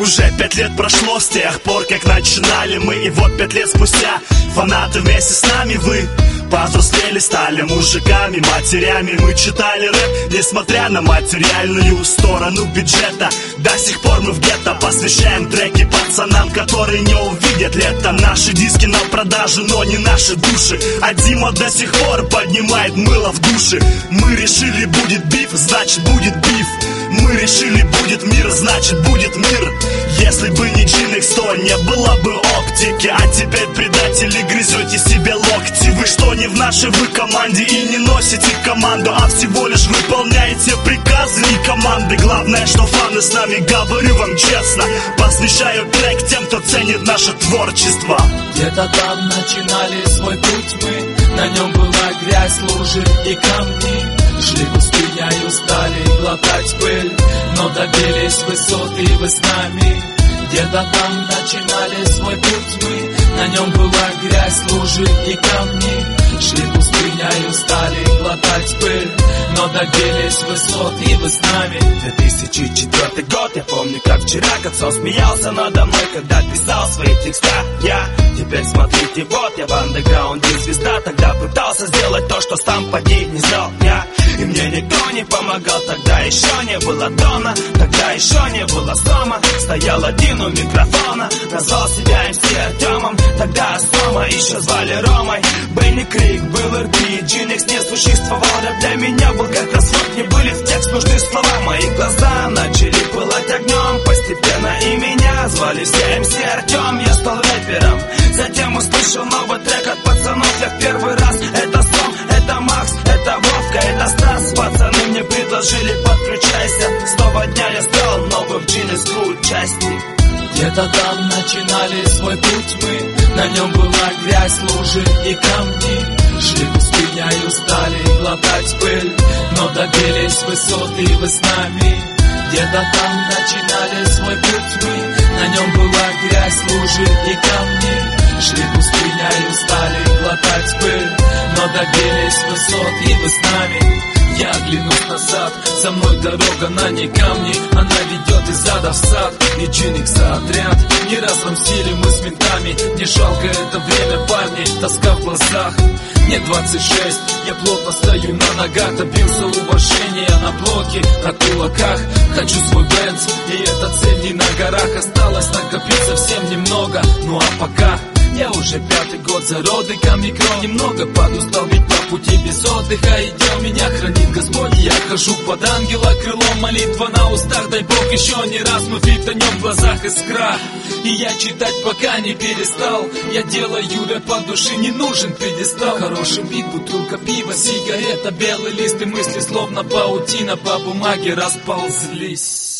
Уже 5 лет прошло с тех пор, как начинали мы. И вот 5 лет спустя фанаты вместе с нами. Вы повзрослели, стали мужиками, матерями. Мы читали рэп, несмотря на материальную сторону бюджета. До сих пор мы в гетто посвящаем треки пацанам, которые не увидят лето. Наши диски на продажу, но не наши души. А Дима до сих пор поднимает мыло в душе. Мы решили, будет биф, значит будет биф. Мы решили, будет мир, значит будет мир. Если бы не GNX100, не было бы оптики. А теперь, предатели, грызете себе локти. Вы что, не в нашей вы команде и не носите команду, а всего лишь выполняете приказы и команды. Главное, что фаны с нами, говорю вам честно. Посвящаю трек тем, кто ценит наше творчество. Где-то там начинали свой путь мы, на нем была грязь, лужи и камни. Шли пустыней, устали глотать пыль, но добились высот, и вы с нами. Где-то там начинали свой путь мы, на нем была грязь, лужи и камни. Шли пустыней, устали глотать пыль, но добились высот, и вы с нами. 2004 год, я помню, как вчера Кацон смеялся надо мной, когда писал свои текста. Теперь смотрите, вот я в андеграунде звезда. Тогда пытался сделать то, что сам поди не сделал я. И мне никто не помогал, тогда еще не было Дона, тогда еще не было Сома. Стоял один у микрофона, назвал себя МС Артемом. Тогда Сома еще звали Ромой. Бенни Крик, был РД, GNX не существовал. Рэп для меня был как развод, мне были в текст нужны слова. Мои глаза начали пылать огнем, постепенно и меня звали все МС Артем. Я стал рэпером, затем услышал новый трек от пацанов. Я в первый раз, это Сом, это Макс, это Вовка, это Стас. Пацаны мне предложили, подключайся. С того дня я стал новым в GNX участник. Где-то там начинали свой путь мы, на нем была грязь, лужи и камни. Шли пустыней, устали глотать пыль, но добились высот, и вы с нами. Где-то там начинали свой путь мы, на нем была грязь, лужи и камни. Шли пустыней, устали глотать пыль, но добились высот, и вы с нами. Я оглянусь назад, за мной дорога, на ней камни. Она ведет из ада в сад, и GNX отряд. Не раз рамсили мы с ментами, не жалко это время, парни, тоска в глазах. Мне 26, я плотно стою на ногах. Добился уважения на блоке, на кулаках. Хочу свой Бенц, и эта цель не на горах. Осталось накопить совсем немного, ну а пока я уже 5-й год за родыком микро. Немного подустал, ведь по пути без отдыха идем. Меня хранит Господь, я хожу под ангела крылом. Молитва на устах, дай Бог еще не раз мы фитанем, в глазах искра. И я читать пока не перестал. Я делаю рэп от души, не нужен пьедестал. Хороший бит, бутылка пива, сигарета, белый лист. И мысли словно паутина по бумаге расползлись.